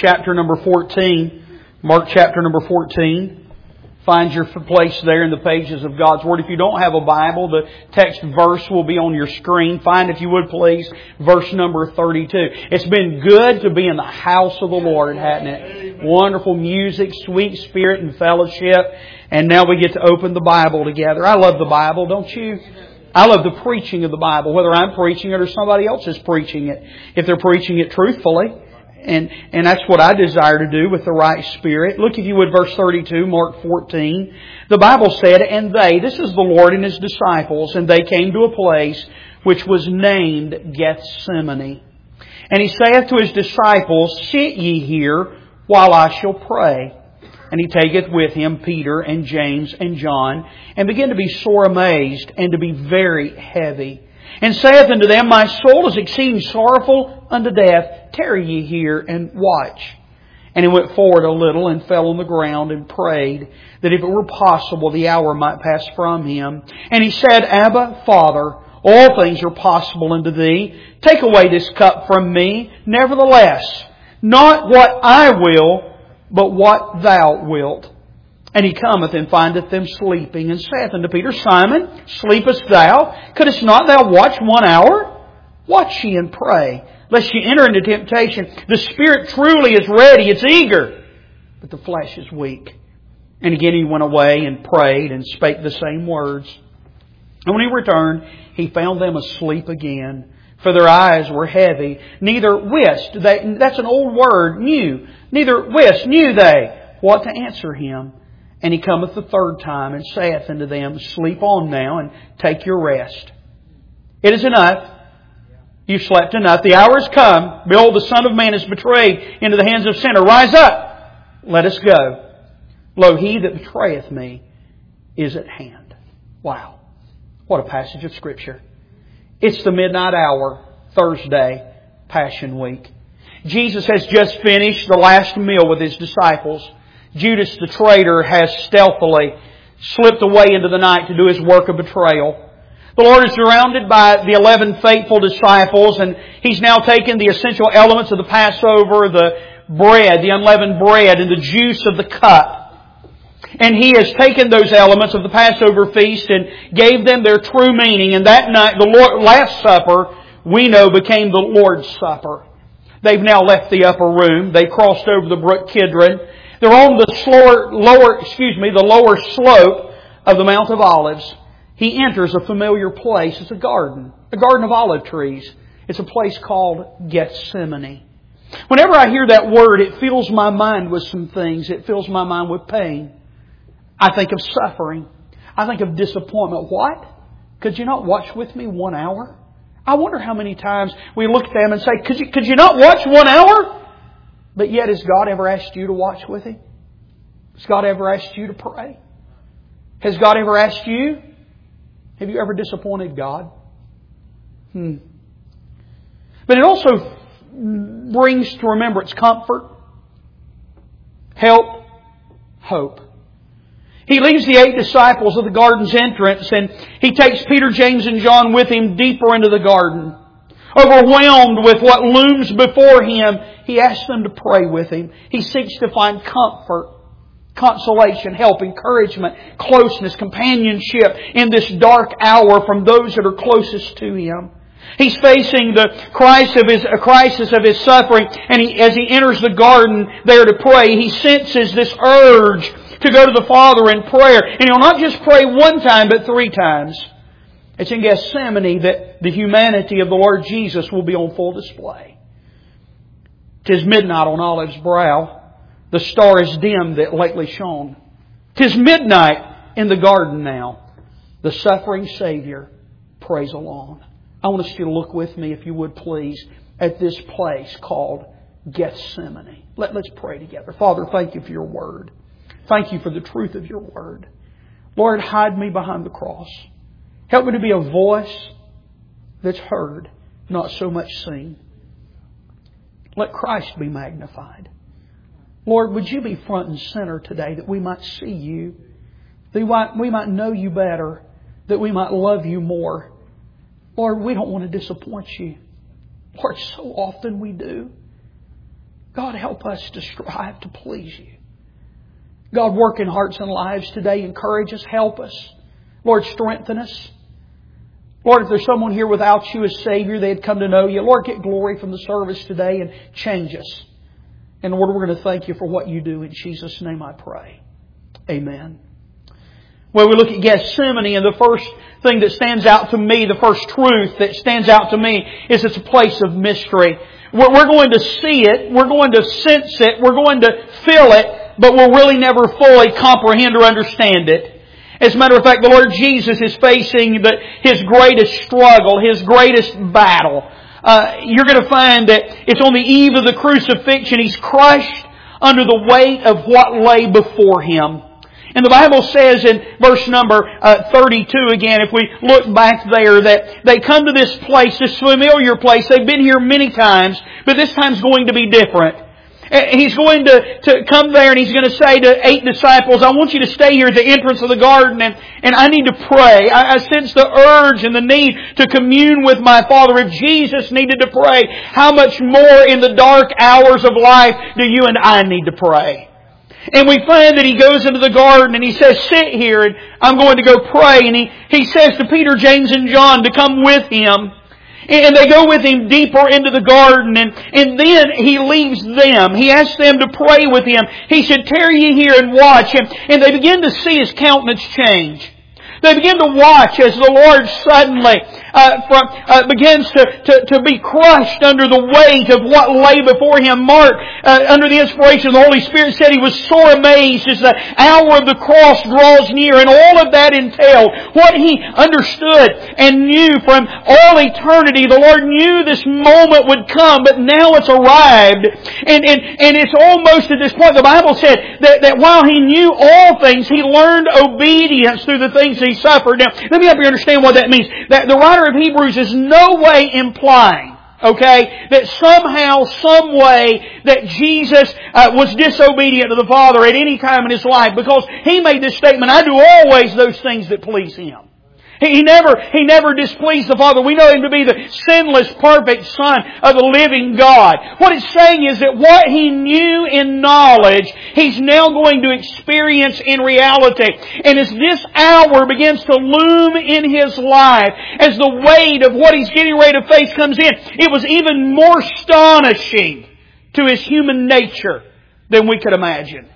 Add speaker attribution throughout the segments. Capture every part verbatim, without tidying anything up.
Speaker 1: chapter number fourteen. Mark chapter number fourteen. Find your place there in the pages of God's Word. If you don't have a Bible, the text verse will be on your screen. Find, if you would please, verse number thirty-two. It's been good to be in the house of the Lord, hasn't it? Wonderful music, sweet spirit and fellowship. And now we get to open the Bible together. I love the Bible, don't you? I love the preaching of the Bible, whether I'm preaching it or somebody else is preaching it. If they're preaching it truthfully. And, and that's what I desire to do with the right spirit. Look, if you would, verse thirty-two, Mark fourteen. The Bible said, "And they," this is the Lord and His disciples, "and they came to a place which was named Gethsemane. And He saith to His disciples, Sit ye here while I shall pray. And He taketh with Him Peter and James and John, and began to be sore amazed, and to be very heavy. And saith unto them, My soul is exceeding sorrowful unto death. Tarry ye here and watch. And He went forward a little and fell on the ground and prayed that if it were possible the hour might pass from Him. And He said, Abba, Father, all things are possible unto Thee. Take away this cup from me. Nevertheless, not what I will, but what Thou wilt. And He cometh and findeth them sleeping, and saith unto Peter, Simon, sleepest thou? Couldst not thou watch one hour? Watch ye and pray, lest ye enter into temptation. The spirit truly is ready, it's eager, but the flesh is weak. And again He went away and prayed and spake the same words. And when He returned, He found them asleep again, for their eyes were heavy. Neither wist they, that's an old word, knew, neither wist, knew they what to answer Him. And He cometh the third time and saith unto them, Sleep on now and take your rest. It is enough. You've slept enough. The hour is come. Behold, the Son of Man is betrayed into the hands of sinners. Rise up. Let us go. Lo, he that betrayeth me is at hand. Wow. What a passage of Scripture. It's the midnight hour, Thursday, Passion Week. Jesus has just finished the last meal with His disciples. Judas the traitor has stealthily slipped away into the night to do his work of betrayal. The Lord is surrounded by the eleven faithful disciples, and He's now taken the essential elements of the Passover, the bread, the unleavened bread, and the juice of the cup. And He has taken those elements of the Passover feast and gave them their true meaning. And that night, the Lord, Last Supper, we know, became the Lord's Supper. They've now left the upper room. They crossed over the brook Kidron. They're on the slower, lower, excuse me, the lower slope of the Mount of Olives. He enters a familiar place. It's a garden, a garden of olive trees. It's a place called Gethsemane. Whenever I hear that word, it fills my mind with some things. It fills my mind with pain. I think of suffering. I think of disappointment. What? Could you not watch with me one hour? I wonder how many times we look at them and say, could you, could you not watch one hour? But yet, has God ever asked you to watch with Him? Has God ever asked you to pray? Has God ever asked you? Have you ever disappointed God? Hmm. But it also brings to remembrance comfort, help, hope. He leaves the eight disciples at the garden's entrance, and He takes Peter, James, and John with Him deeper into the garden. Overwhelmed with what looms before Him, He asks them to pray with Him. He seeks to find comfort, consolation, help, encouragement, closeness, companionship in this dark hour from those that are closest to Him. He's facing the crisis of his, a crisis of His suffering, and he, as He enters the garden there to pray, He senses this urge to go to the Father in prayer. And He'll not just pray one time, but three times. It's in Gethsemane that the humanity of the Lord Jesus will be on full display. 'Tis midnight on Olive's brow. The star is dim that lately shone. 'Tis midnight in the garden now. The suffering Savior prays alone. I want us to look with me, if you would please, at this place called Gethsemane. Let, let's pray together. Father, thank You for Your Word. Thank You for the truth of Your Word. Lord, hide me behind the cross. Help me to be a voice that's heard, not so much seen. Let Christ be magnified. Lord, would You be front and center today that we might see You, that we might, we might know You better, that we might love You more. Lord, we don't want to disappoint You. Lord, so often we do. God, help us to strive to please You. God, work in hearts and lives today. Encourage us. Help us. Lord, strengthen us. Lord, if there's someone here without You as Savior, they had come to know You, Lord, get glory from the service today and change us. And Lord, we're going to thank You for what You do. In Jesus' name I pray. Amen. Well, we look at Gethsemane, and the first thing that stands out to me, the first truth that stands out to me, is it's a place of mystery. We're going to see it, we're going to sense it, we're going to feel it, but we'll really never fully comprehend or understand it. As a matter of fact, the Lord Jesus is facing the, His greatest struggle, His greatest battle. Uh, you're going to find that it's on the eve of the crucifixion. He's crushed under the weight of what lay before Him. And the Bible says in verse number uh, thirty-two again, if we look back there, that they come to this place, this familiar place. They've been here many times, but this time's going to be different. He's going to, to come there and He's going to say to eight disciples, I want you to stay here at the entrance of the garden and, and I need to pray. I, I sense the urge and the need to commune with my Father. If Jesus needed to pray, how much more in the dark hours of life do you and I need to pray? And we find that He goes into the garden and He says, sit here and I'm going to go pray. And He, he says to Peter, James and John to come with Him. And they go with Him deeper into the garden, and, and then He leaves them. He asks them to pray with Him. He said, tarry ye here and watch Him. And they begin to see His countenance change. They begin to watch as the Lord suddenly uh, from, uh, begins to, to, to be crushed under the weight of what lay before Him. Mark, uh, under the inspiration of the Holy Spirit, said he was sore amazed as the hour of the cross draws near, and all of that entailed what He understood and knew from all eternity. The Lord knew this moment would come, but now it's arrived. And, and, and it's almost at this point, the Bible said that, that while He knew all things, He learned obedience through the things He suffered. Now, let me help you understand what that means. That the writer of Hebrews is no way implying, okay, that somehow, some way, that Jesus uh, was disobedient to the Father at any time in His life, because He made this statement, I do always those things that please Him. He never, He never displeased the Father. We know Him to be the sinless, perfect Son of the living God. What it's saying is that what He knew in knowledge, He's now going to experience in reality. And as this hour begins to loom in His life, as the weight of what He's getting ready to face comes in, it was even more astonishing to His human nature than we could imagine.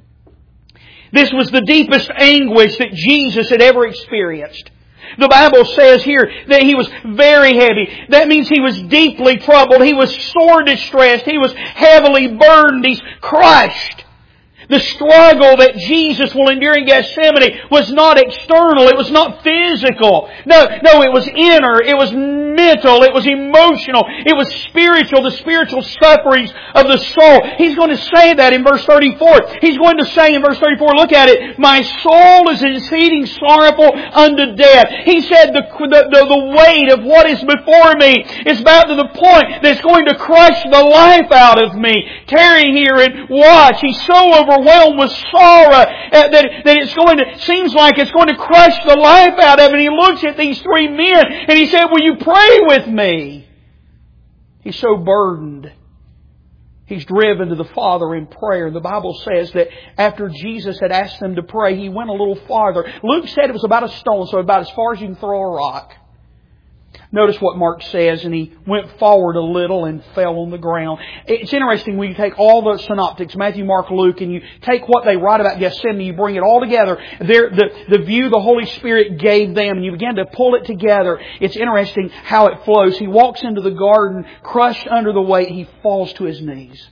Speaker 1: This was the deepest anguish that Jesus had ever experienced. The Bible says here that He was very heavy. That means He was deeply troubled. He was sore distressed. He was heavily burdened. He's crushed. The struggle that Jesus will endure in Gethsemane was not external. It was not physical. No, no, it was inner. It was mental. It was emotional. It was spiritual. The spiritual sufferings of the soul. He's going to say that in verse thirty-four. He's going to say in verse thirty-four, look at it, my soul is exceeding sorrowful unto death. He said the, the, the, the weight of what is before me is about to the point that's going to crush the life out of me. Tarry here and watch. He's so overwhelmed overwhelmed with sorrow uh, that, that it's going to, seems like it's going to crush the life out of him. And he looks at these three men and he said, will you pray with me? He's so burdened. He's driven to the Father in prayer. The Bible says that after Jesus had asked them to pray, He went a little farther. Luke said it was about a stone, so about as far as you can throw a rock. Notice what Mark says, and He went forward a little and fell on the ground. It's interesting when you take all the synoptics, Matthew, Mark, Luke, and you take what they write about Gethsemane, you bring it all together. There, the, the view the Holy Spirit gave them, and you begin to pull it together. It's interesting how it flows. He walks into the garden, crushed under the weight, He falls to His knees.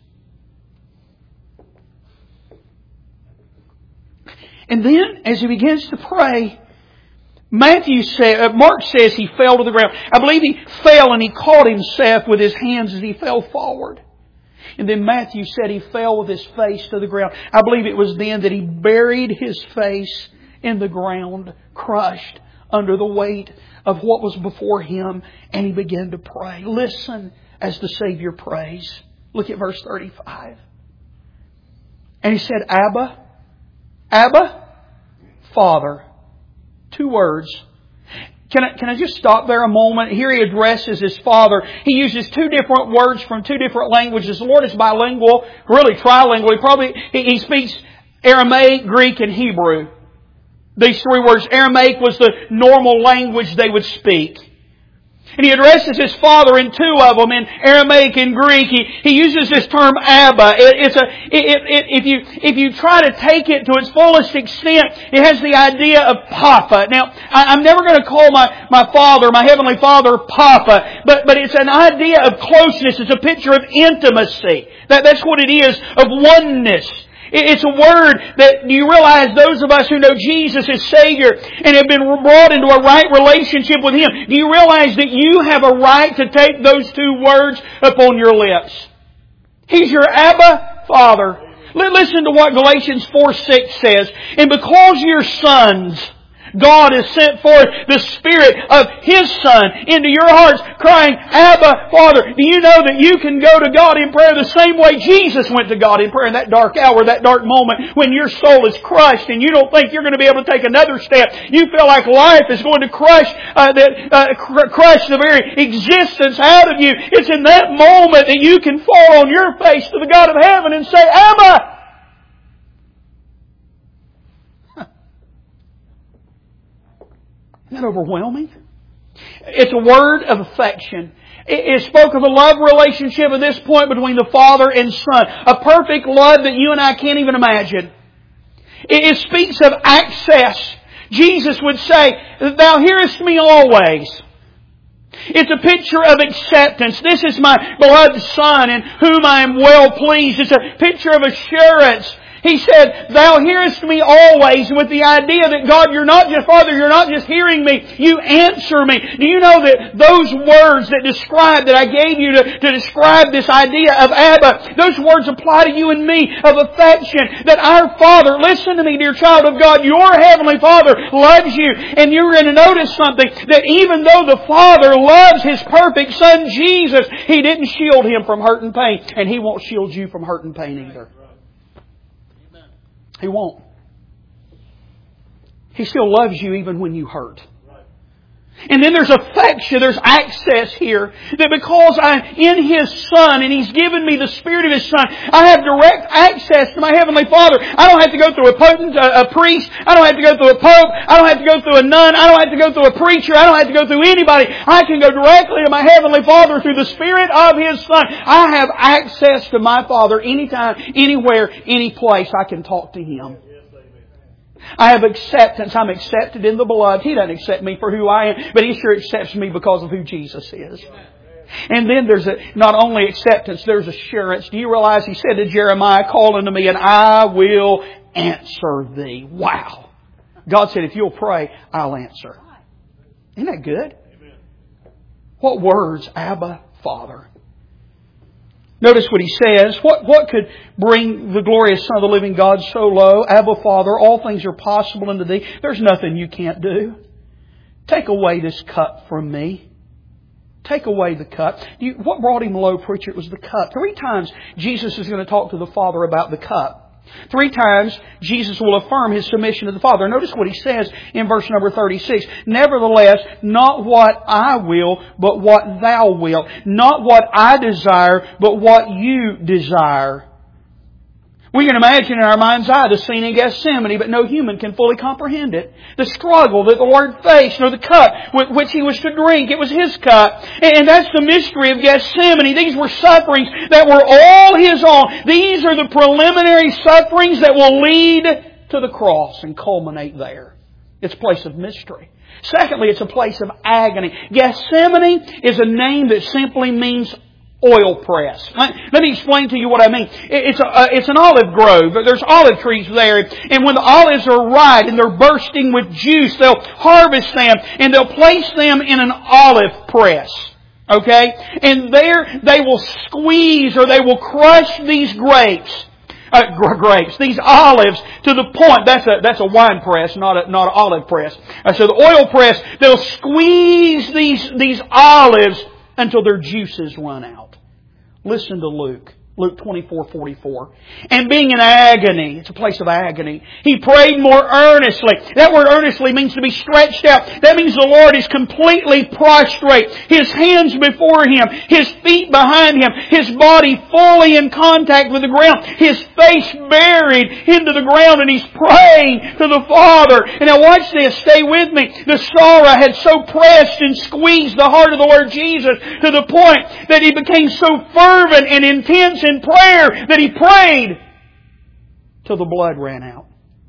Speaker 1: And then, as He begins to pray, Matthew said, uh, Mark says He fell to the ground. I believe He fell and He caught Himself with His hands as He fell forward. And then Matthew said He fell with His face to the ground. I believe it was then that He buried His face in the ground, crushed under the weight of what was before Him, and He began to pray. Listen as the Savior prays. Look at verse thirty-five. And He said, Abba, Abba, Father. Two words. Can I, can I just stop there a moment? Here he addresses his Father. He uses two different words from two different languages. The Lord is bilingual, really trilingual. He probably, he, he speaks Aramaic, Greek, and Hebrew. These three words. Aramaic was the normal language they would speak. And he addresses his Father in two of them, in Aramaic and Greek. He, he uses this term Abba. It, it's a, it, it, if you, if you try to take it to its fullest extent, it has the idea of Papa. Now, I, I'm never going to call my, my Father, my Heavenly Father, Papa, but, but it's an idea of closeness. It's a picture of intimacy. That, that's what it is, of oneness. It's a word that, do you realize those of us who know Jesus as Savior and have been brought into a right relationship with Him, do you realize that you have a right to take those two words upon your lips? He's your Abba Father. Listen to what Galatians four six says. And because you're sons, God has sent forth the Spirit of His Son into your hearts, crying, Abba, Father. Do you know that you can go to God in prayer the same way Jesus went to God in prayer in that dark hour, that dark moment when your soul is crushed and you don't think you're going to be able to take another step. You feel like life is going to crush uh, that uh, cr- crush the very existence out of you. It's in that moment that you can fall on your face to the God of heaven and say, Abba! Isn't that overwhelming? It's a word of affection. It spoke of a love relationship at this point between the Father and Son. A perfect love that you and I can't even imagine. It speaks of access. Jesus would say, Thou hearest me always. It's a picture of acceptance. This is my beloved Son in whom I am well pleased. It's a picture of assurance. He said, Thou hearest me always, with the idea that God, you're not just, Father, you're not just hearing me, you answer me. Do you know that those words that describe, that I gave you to, to describe this idea of Abba, those words apply to you and me of affection, that our Father, listen to me, dear child of God, your Heavenly Father loves you, and you're going to notice something, that even though the Father loves His perfect Son, Jesus, He didn't shield Him from hurt and pain, and He won't shield you from hurt and pain either. He won't. He still loves you even when you hurt. And then there's affection, there's access here. That because I'm in His Son and He's given me the Spirit of His Son, I have direct access to my Heavenly Father. I don't have to go through a potent, a, a priest. I don't have to go through a pope. I don't have to go through a nun. I don't have to go through a preacher. I don't have to go through anybody. I can go directly to my Heavenly Father through the Spirit of His Son. I have access to my Father anytime, anywhere, any place. I can talk to Him. I have acceptance. I'm accepted in the Beloved. He doesn't accept me for who I am, but He sure accepts me because of who Jesus is. And then there's a, not only acceptance, there's assurance. Do you realize He said to Jeremiah, Call unto me and I will answer thee. Wow. God said, if you'll pray, I'll answer. Isn't that good? What words? Abba, Father. Notice what He says. What, what could bring the glorious Son of the living God so low? Abba, Father, all things are possible unto Thee. There's nothing You can't do. Take away this cup from me. Take away the cup. You, what brought Him low, preacher? It was the cup. Three times Jesus is going to talk to the Father about the cup. Three times Jesus will affirm His submission to the Father. Notice what He says in verse number thirty-six. Nevertheless, not what I will, but what Thou wilt. Not what I desire, but what You desire. We can imagine in our mind's eye the scene in Gethsemane, but no human can fully comprehend it. The struggle that the Lord faced, you know, the cup with which He was to drink, it was His cup. And that's the mystery of Gethsemane. These were sufferings that were all His own. These are the preliminary sufferings that will lead to the cross and culminate there. It's a place of mystery. Secondly, it's a place of agony. Gethsemane is a name that simply means oil press. Let me explain to you what I mean. It's a, it's an olive grove. There's olive trees there. And when the olives are ripe and they're bursting with juice, they'll harvest them and they'll place them in an olive press. Okay? And there they will squeeze or they will crush these grapes. Uh, grapes, these olives, to the point, that's a, that's a wine press, not a, not an olive press. Uh, so the oil press, they'll squeeze these, these olives until their juices run out. Listen to Luke. Luke twenty-four forty-four. And being in agony, it's a place of agony, He prayed more earnestly. That word earnestly means to be stretched out. That means the Lord is completely prostrate. His hands before Him, His feet behind Him, His body fully in contact with the ground, His face buried into the ground, and He's praying to the Father. And now watch this, stay with me. The sorrow had so pressed and squeezed the heart of the Lord Jesus to the point that He became so fervent and intense in prayer that He prayed till the blood ran out.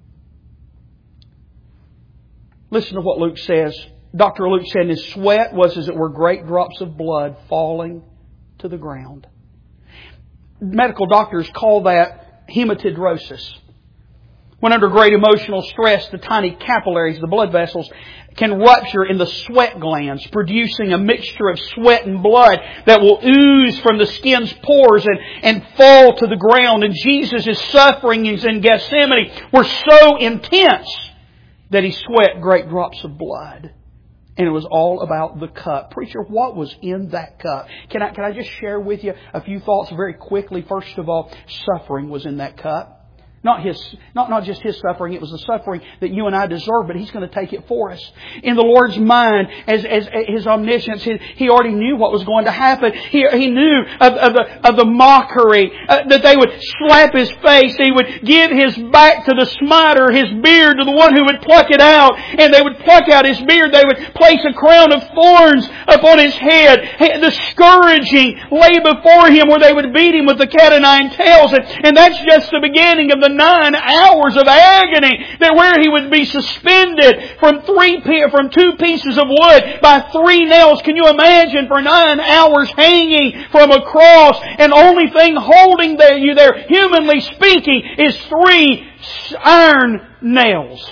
Speaker 1: Listen to what Luke says. Doctor Luke said, His sweat was as it were great drops of blood falling to the ground. Medical doctors call that hematidrosis. When under great emotional stress, the tiny capillaries, the blood vessels, can rupture in the sweat glands, producing a mixture of sweat and blood that will ooze from the skin's pores and, and fall to the ground. And Jesus' sufferings in Gethsemane were so intense that He sweat great drops of blood. And it was all about the cup. Preacher, what was in that cup? Can I, can I just share with you a few thoughts very quickly? First of all, suffering was in that cup. Not his, not, not just His suffering, it was the suffering that you and I deserve, but He's going to take it for us. In the Lord's mind, as, as, as His omniscience, He, he already knew what was going to happen. He, he knew of, of, the, of the mockery, uh, that they would slap His face, He would give His back to the smiter, His beard to the one who would pluck it out, and they would pluck out His beard, they would place a crown of thorns upon His head. The scourging lay before Him where they would beat Him with the cat o' nine tails, and, and that's just the beginning of the nine hours of agony, that where He would be suspended from three from two pieces of wood by three nails. Can you imagine, for nine hours hanging from a cross, and only thing holding there, you there, humanly speaking, is three iron nails?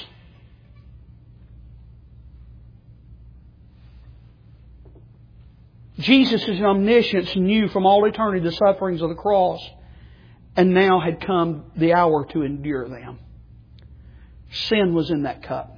Speaker 1: Jesus' omniscience knew from all eternity the sufferings of the cross. And now had come the hour to endure them. Sin was in that cup.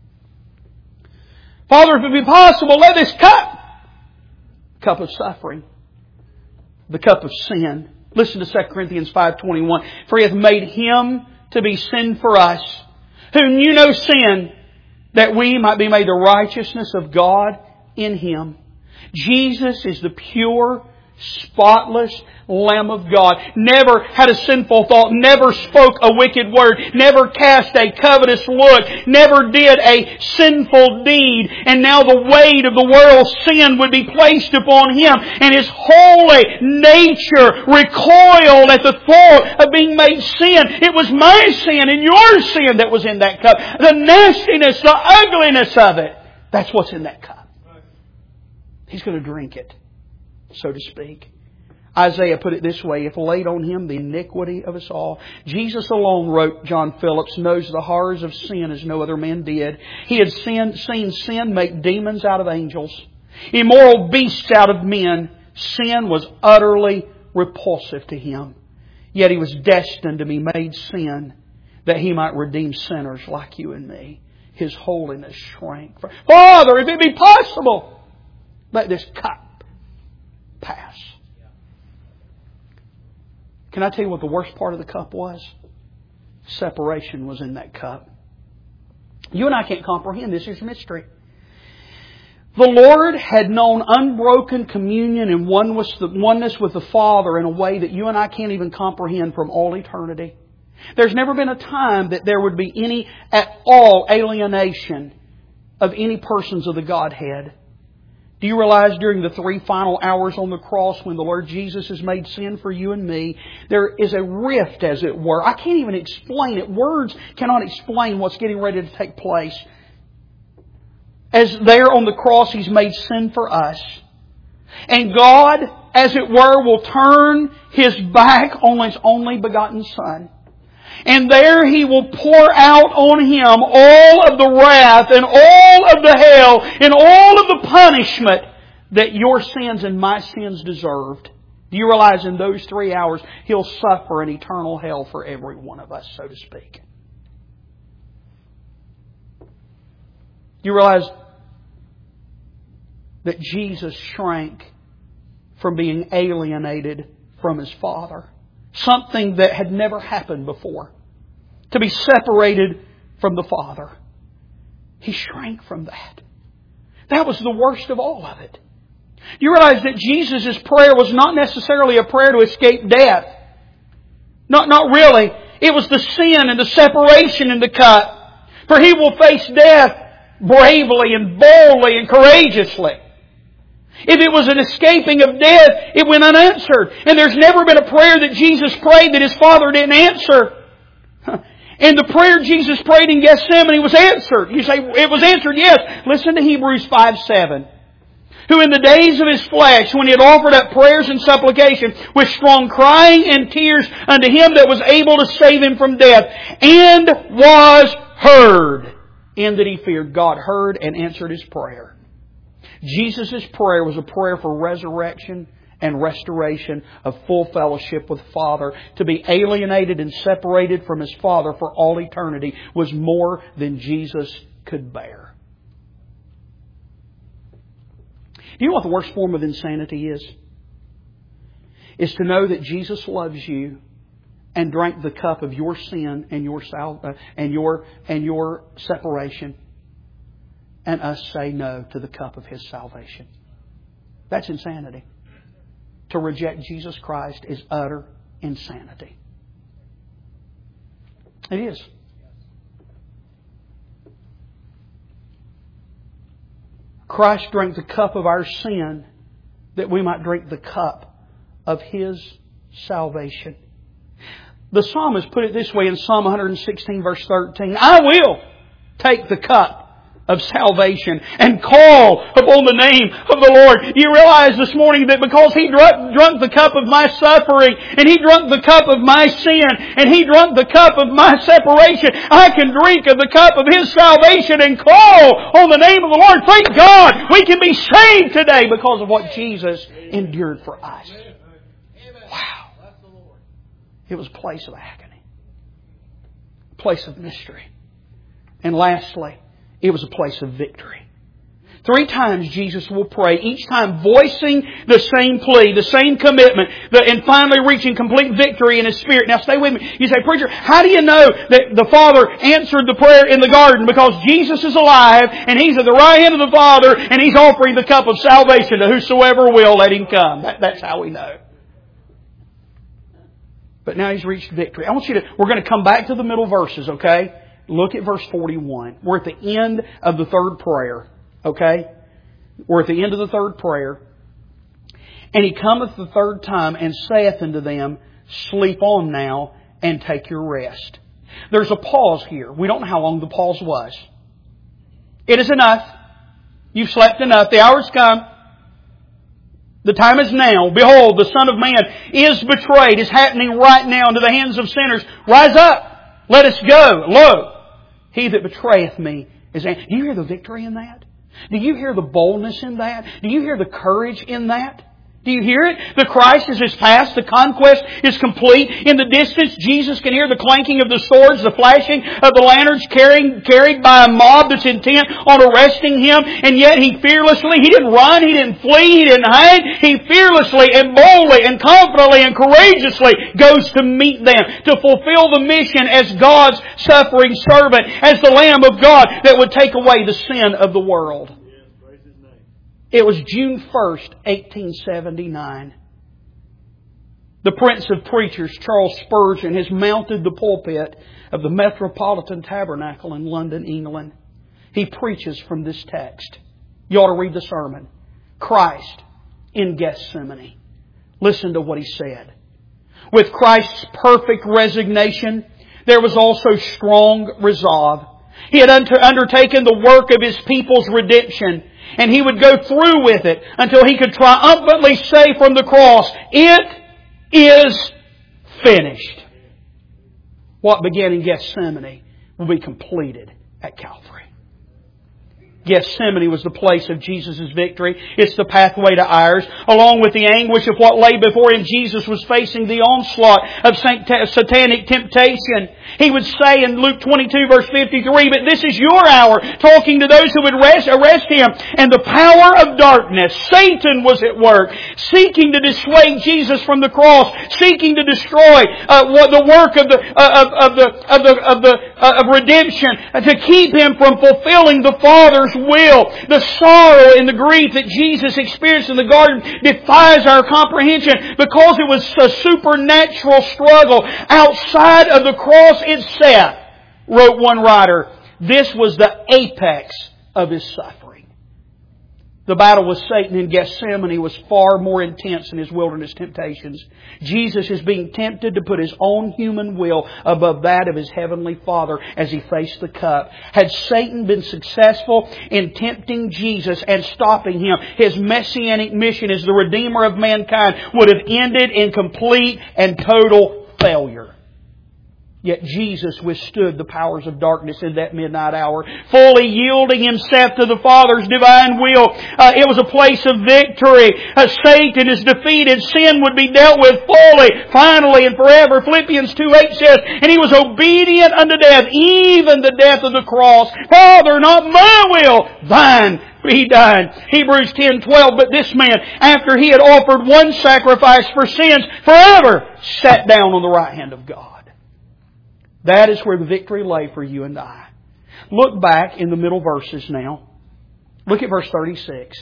Speaker 1: Father, if it be possible, let this cup, cup of suffering, the cup of sin. Listen to Second Corinthians five twenty-one. For He hath made Him to be sin for us, who knew no sin, that we might be made the righteousness of God in Him. Jesus is the pure, spotless Lamb of God. Never had a sinful thought. Never spoke a wicked word. Never cast a covetous look. Never did a sinful deed. And now the weight of the world's sin would be placed upon Him. And His holy nature recoiled at the thought of being made sin. It was my sin and your sin that was in that cup. The nastiness, the ugliness of it. That's what's in that cup. He's going to drink it, so to speak. Isaiah put it this way, if laid on Him the iniquity of us all. Jesus alone, wrote John Phillips, knows the horrors of sin as no other man did. He had sin, seen sin make demons out of angels, immoral beasts out of men. Sin was utterly repulsive to Him. Yet He was destined to be made sin that He might redeem sinners like you and me. His holiness shrank. For, Father, if it be possible, let this cup pass. Can I tell you what the worst part of the cup was? Separation was in that cup. You and I can't comprehend this. It's mystery. The Lord had known unbroken communion and oneness with the Father in a way that you and I can't even comprehend from all eternity. There's never been a time that there would be any at all alienation of any persons of the Godhead. Do you realize during the three final hours on the cross when the Lord Jesus has made sin for you and me, there is a rift, as it were. I can't even explain it. Words cannot explain what's getting ready to take place. As there on the cross He's made sin for us. And God, as it were, will turn His back on His only begotten Son. And there He will pour out on Him all of the wrath and all of the hell and all of the punishment that your sins and my sins deserved. Do you realize in those three hours He'll suffer an eternal hell for every one of us, so to speak? Do you realize that Jesus shrank from being alienated from His Father? something that had never happened before. To be separated from the Father. He shrank from that. That was the worst of all of it. You realize that Jesus' prayer was not necessarily a prayer to escape death. Not, not really. It was the sin and the separation in the cup. For He will face death bravely and boldly and courageously. If it was an escaping of death, it went unanswered. And there's never been a prayer that Jesus prayed that His Father didn't answer. And the prayer Jesus prayed in Gethsemane was answered. You say, it was answered, yes. Listen to Hebrews five seven. Who in the days of His flesh, when He had offered up prayers and supplication, with strong crying and tears unto Him that was able to save Him from death, and was heard. In that He feared, God heard and answered His prayer. Jesus' prayer was a prayer for resurrection and restoration of full fellowship with Father. To be alienated and separated from His Father for all eternity was more than Jesus could bear. Do you know what the worst form of insanity is? Is to know that Jesus loves you and drank the cup of your sin and your sal- uh, and your and your separation, and us say no to the cup of His salvation. That's insanity. To reject Jesus Christ is utter insanity. It is. Christ drank the cup of our sin that we might drink the cup of His salvation. The psalmist put it this way in Psalm one sixteen verse thirteen. I will take the cup of salvation and call upon the name of the Lord. You realize this morning that because He drunk, drunk the cup of my suffering, and He drunk the cup of my sin, and He drunk the cup of my separation, I can drink of the cup of His salvation and call on the name of the Lord. Thank God we can be saved today because of what Jesus endured for us. Wow. It was a place of agony. A place of mystery. And lastly, it was a place of victory. Three times Jesus will pray, each time voicing the same plea, the same commitment, and finally reaching complete victory in His Spirit. Now stay with me. You say, preacher, how do you know that the Father answered the prayer in the garden? Because Jesus is alive, and He's at the right hand of the Father, and He's offering the cup of salvation to whosoever will, let him come. That, that's how we know. But now He's reached victory. I want you to, we're going to come back to the middle verses, okay? Look at verse forty-one. We're at the end of the third prayer. Okay? We're at the end of the third prayer. And He cometh the third time and saith unto them, sleep on now and take your rest. There's a pause here. We don't know how long the pause was. It is enough. You've slept enough. The hour's come. The time is now. Behold, the Son of Man is betrayed. It's happening right now into the hands of sinners. Rise up. Let us go. Lo, He that betrayeth me is... Do you hear the victory in that? Do you hear the boldness in that? Do you hear the courage in that? Do you hear it? The crisis is past. The conquest is complete. In the distance, Jesus can hear the clanking of the swords, the flashing of the lanterns carrying, carried by a mob that's intent on arresting Him. And yet He fearlessly, He didn't run, He didn't flee, He didn't hide. He fearlessly and boldly and confidently and courageously goes to meet them, to fulfill the mission as God's suffering servant, as the Lamb of God that would take away the sin of the world. It was June first, eighteen seventy-nine. The Prince of Preachers, Charles Spurgeon, has mounted the pulpit of the Metropolitan Tabernacle in London, England. He preaches from this text. You ought to read the sermon. Christ in Gethsemane. Listen to what he said. With Christ's perfect resignation, there was also strong resolve. He had undertaken the work of His people's redemption, and He would go through with it until He could triumphantly say from the cross, it is finished. What began in Gethsemane will be completed at Calvary. Gethsemane was the place of Jesus' victory. It's the pathway to ours. Along with the anguish of what lay before Him, Jesus was facing the onslaught of satanic temptation. He would say in Luke twenty-two verse fifty-three, "But this is your hour," talking to those who would arrest, arrest Him. And the power of darkness, Satan was at work, seeking to dissuade Jesus from the cross, seeking to destroy uh, the work of the uh, of, of the of the of the uh, of redemption, uh, to keep Him from fulfilling the Father's will. The sorrow and the grief that Jesus experienced in the garden defies our comprehension, because it was a supernatural struggle outside of the cross itself. Wrote one writer, this was the apex of His suffering. The battle with Satan in Gethsemane was far more intense than His wilderness temptations. Jesus is being tempted to put His own human will above that of His heavenly Father as He faced the cup. Had Satan been successful in tempting Jesus and stopping Him, His messianic mission as the Redeemer of mankind would have ended in complete and total failure. Yet Jesus withstood the powers of darkness in that midnight hour, fully yielding Himself to the Father's divine will. Uh, it was a place of victory. Uh, Satan is defeated. Sin would be dealt with fully, finally, and forever. Philippians two eight says, "And He was obedient unto death, even the death of the cross. Father, not my will, Thine be done." Hebrews ten twelve, "But this man, after He had offered one sacrifice for sins forever, sat down on the right hand of God." That is where the victory lay for you and I. Look back in the middle verses now. Look at verse thirty-six.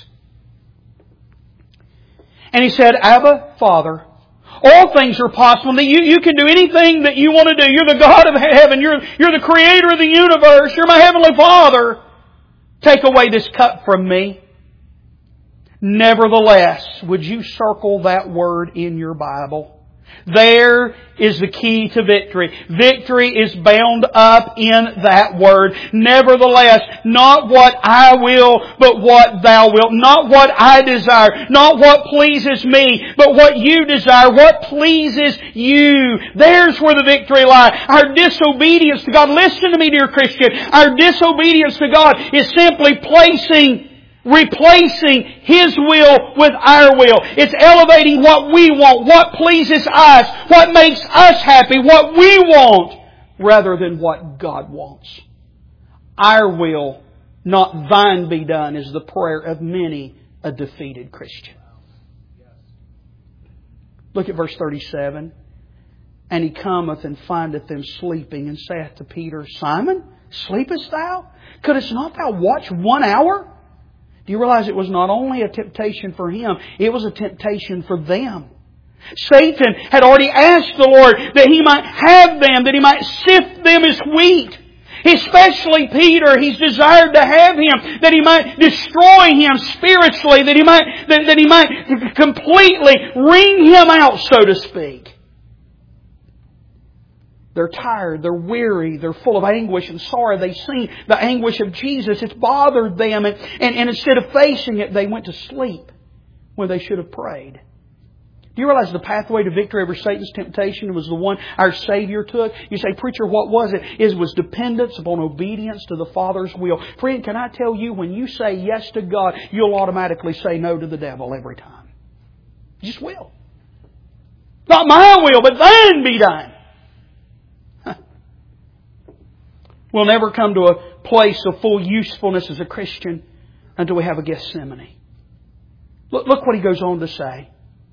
Speaker 1: And He said, "Abba, Father, all things are possible. You, you can do anything that you want to do. You're the God of heaven. You're, you're the Creator of the universe. You're my Heavenly Father. Take away this cup from me. Nevertheless," would you circle that word in your Bible? There is the key to victory. Victory is bound up in that word. Nevertheless, not what I will, but what Thou wilt. Not what I desire, not what pleases me, but what You desire, what pleases You. There's where the victory lies. Our disobedience to God, listen to me, dear Christian, our disobedience to God is simply placing replacing His will with our will. It's elevating what we want, what pleases us, what makes us happy, what we want, rather than what God wants. Our will, not Thine be done, is the prayer of many a defeated Christian. Look at verse thirty-seven. "And He cometh and findeth them sleeping, and saith to Peter, Simon, sleepest thou? Couldst not thou watch one hour? Do you realize it was not only a temptation for him, it was a temptation for them. Satan had already asked the Lord that He might have them, that He might sift them as wheat. Especially Peter, He's desired to have him, that He might destroy him spiritually, that He might, that, that He might completely wring him out, so to speak. They're tired, they're weary, they're full of anguish and sorrow. They've seen the anguish of Jesus. It's bothered them. And, and, and instead of facing it, they went to sleep when they should have prayed. Do you realize the pathway to victory over Satan's temptation was the one our Savior took? You say, "Preacher, what was it?" It was dependence upon obedience to the Father's will. Friend, can I tell you, when you say yes to God, you'll automatically say no to the devil every time. You just will. Not my will, but Thine be done. We'll never come to a place of full usefulness as a Christian until we have a Gethsemane. Look, look what he goes on to say.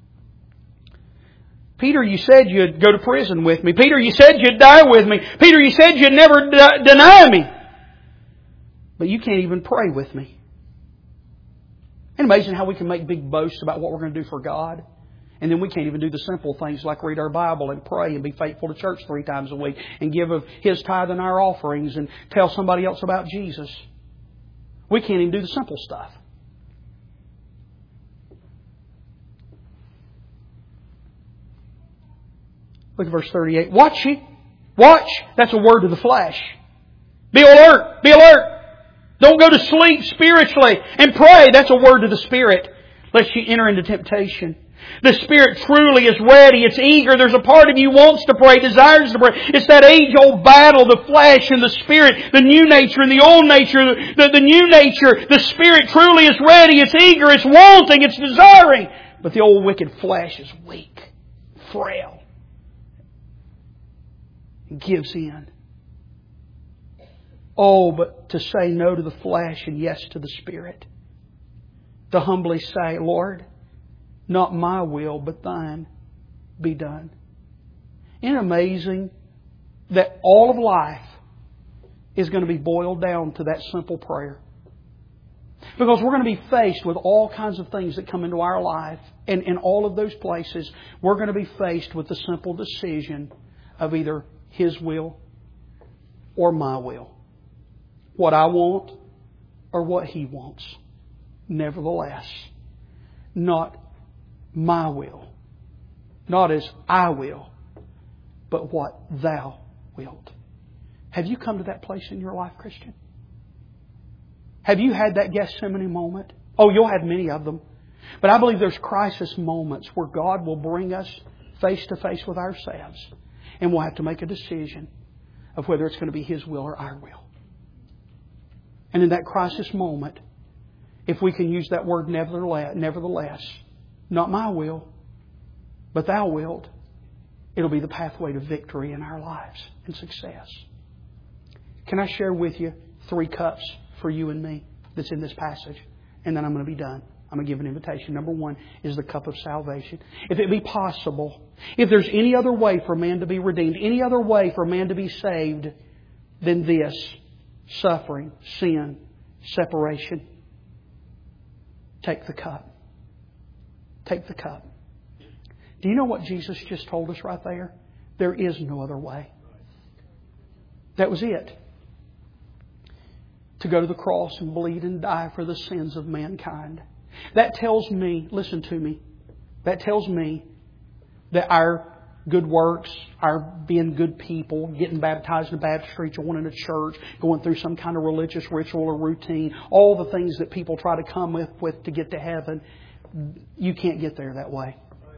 Speaker 1: "Peter, you said you'd go to prison with me. Peter, you said you'd die with me. Peter, you said you'd never d- deny me. But you can't even pray with me." Isn't it amazing how we can make big boasts about what we're going to do for God? And then we can't even do the simple things like read our Bible and pray and be faithful to church three times a week and give of His tithe and our offerings and tell somebody else about Jesus. We can't even do the simple stuff. Look at verse thirty-eight. "Watch ye. Watch." That's a word to the flesh. Be alert. Be alert. Don't go to sleep spiritually. And pray. That's a word to the Spirit. Lest you enter into temptation. The Spirit truly is ready. It's eager. There's a part of you wants to pray, desires to pray. It's that age-old battle, the flesh and the Spirit, the new nature and the old nature, the, the new nature. The Spirit truly is ready. It's eager. It's wanting. It's desiring. But the old wicked flesh is weak, frail. It gives in. Oh, but to say no to the flesh and yes to the Spirit. To humbly say, Lord, not my will, but Thine be done. Isn't it amazing that all of life is going to be boiled down to that simple prayer? Because we're going to be faced with all kinds of things that come into our life. And in all of those places, we're going to be faced with the simple decision of either His will or my will. What I want or what He wants. Nevertheless, not my will. Not as I will, but what Thou wilt. Have you come to that place in your life, Christian? Have you had that Gethsemane moment? Oh, you'll have many of them. But I believe there's crisis moments where God will bring us face to face with ourselves. And we'll have to make a decision of whether it's going to be His will or our will. And in that crisis moment, if we can use that word nevertheless, nevertheless, not my will, but Thou wilt, it'll be the pathway to victory in our lives and success. Can I share with you three cups for you and me that's in this passage? And then I'm going to be done. I'm going to give an invitation. Number one is the cup of salvation. If it be possible, if there's any other way for man to be redeemed, any other way for man to be saved than this, suffering, sin, separation, take the cup. Take the cup. Do you know what Jesus just told us right there? There is no other way. That was it. To go to the cross and bleed and die for the sins of mankind. That tells me, listen to me, that tells me that our good works, our being good people, getting baptized in a baptistry, joining a church, going through some kind of religious ritual or routine, all the things that people try to come with, with to get to heaven, you can't get there that way.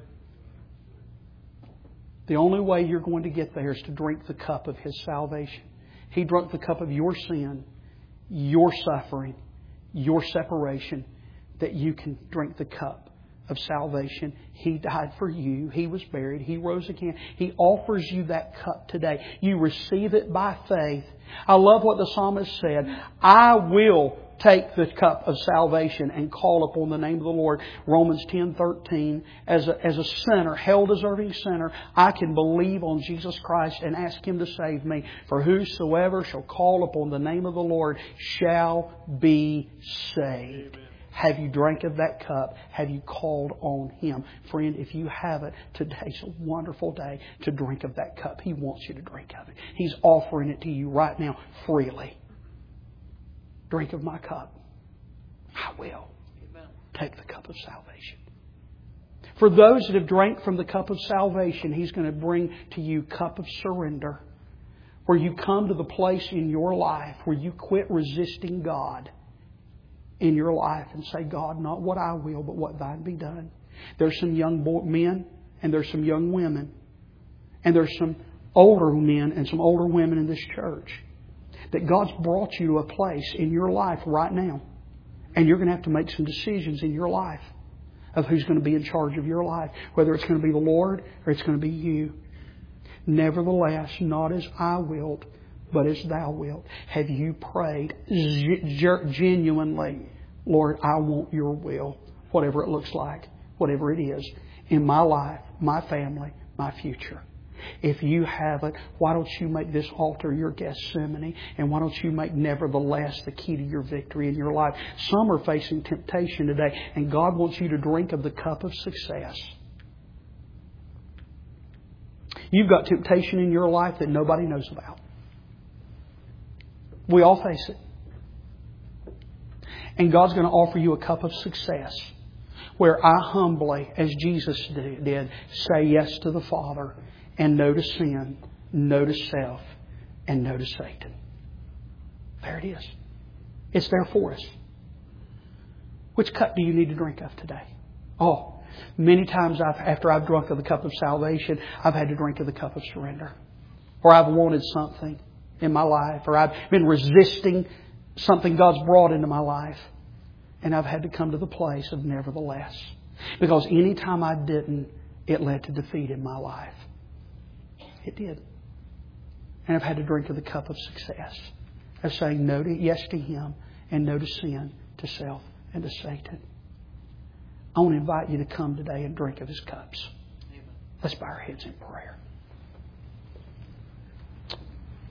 Speaker 1: The only way you're going to get there is to drink the cup of His salvation. He drank the cup of your sin, your suffering, your separation, that you can drink the cup of salvation. He died for you. He was buried. He rose again. He offers you that cup today. You receive it by faith. I love what the psalmist said. I will take the cup of salvation and call upon the name of the Lord. Romans ten thirteen. As a, as a sinner, hell-deserving sinner, I can believe on Jesus Christ and ask Him to save me. For whosoever shall call upon the name of the Lord shall be saved. Amen. Have you drank of that cup? Have you called on Him? Friend, if you haven't, today's a wonderful day to drink of that cup. He wants you to drink of it. He's offering it to you right now freely. Drink of my cup. I will. Amen. Take the cup of salvation. For those that have drank from the cup of salvation, He's going to bring to you cup of surrender. Where you come to the place in your life where you quit resisting God in your life and say, God, not what I will, but what Thine be done. There's some young boy, men and there's some young women. And there's some older men and some older women in this church. That God's brought you to a place in your life right now. And you're going to have to make some decisions in your life of who's going to be in charge of your life. Whether it's going to be the Lord or it's going to be you. Nevertheless, not as I wilt, but as Thou wilt. Have you prayed genuinely, Lord, I want Your will, whatever it looks like, whatever it is, in my life, my family, my future. If you haven't, why don't you make this altar your Gethsemane? And why don't you make nevertheless the key to your victory in your life? Some are facing temptation today, and God wants you to drink of the cup of success. You've got temptation in your life that nobody knows about. We all face it. And God's going to offer you a cup of success where I humbly, as Jesus did, say yes to the Father and no to sin, no to self, and no to Satan. There it is. It's there for us. Which cup do you need to drink of today? Oh, Many times I've, after I've drunk of the cup of salvation, I've had to drink of the cup of surrender. Or I've wanted something in my life. Or I've been resisting something God's brought into my life. And I've had to come to the place of nevertheless. Because any time I didn't, it led to defeat in my life. It did. And I've had to drink of the cup of success. Of saying no to yes to Him and no to sin, to self and to Satan. I want to invite you to come today and drink of His cups. Let's bow our heads in prayer.